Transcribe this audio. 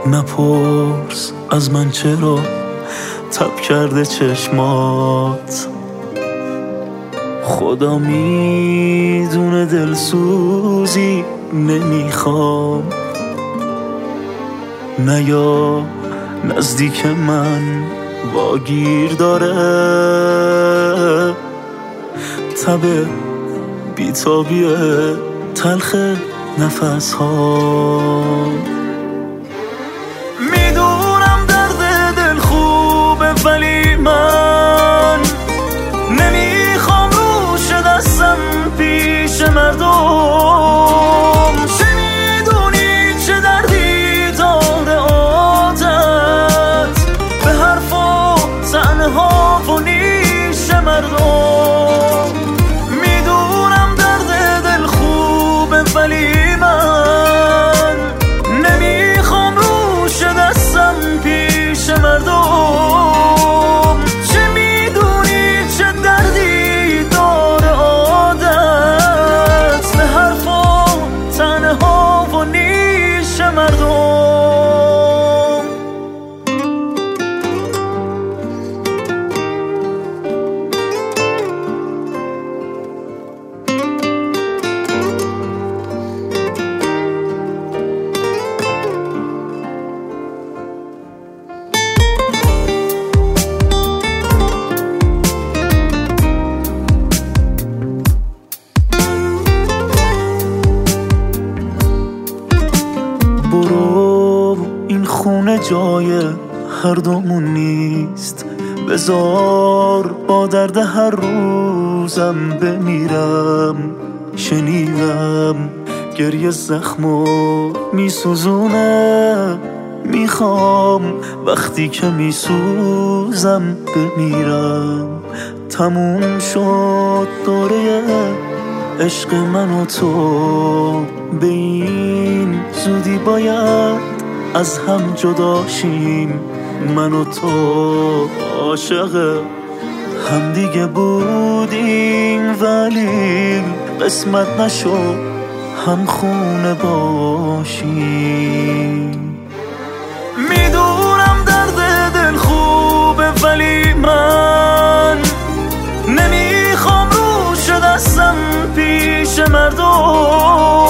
نپرس از من چرا تب کرده چشمات، خدا میدونه دلسوزی نمیخوام. نیا نزدیک من واگیر داره تب بیتابیه تلخ نفس ها. میدونم درد دل خوبه ولی من نمیخوام روش دستم پیش مردم. چه میدونی چه دردی داره عادت به حرف و تنها و نیش مردم. میدونم درد دل خوبه ولی من نمیخوام روش دستم پیش مردم. چه میدونی چه دردی داره عادت به حرف و تنها و نیش مردم. برو این خونه جای هر دومون نیست، بذار با درد هر روزم بمیرم. شنیدم گریه زخمو میسوزونه، میخوام وقتی که میسوزم بمیرم. تموم شد دوره عشق من و تو، به این زودی باید از هم جدا شیم. من و تو عاشق هم دیگه بودیم ولی قسمت نشد هم خونه باشیم. میدونم درد دل خوبه ولی من نمیخوام روش دستم پیش مردم.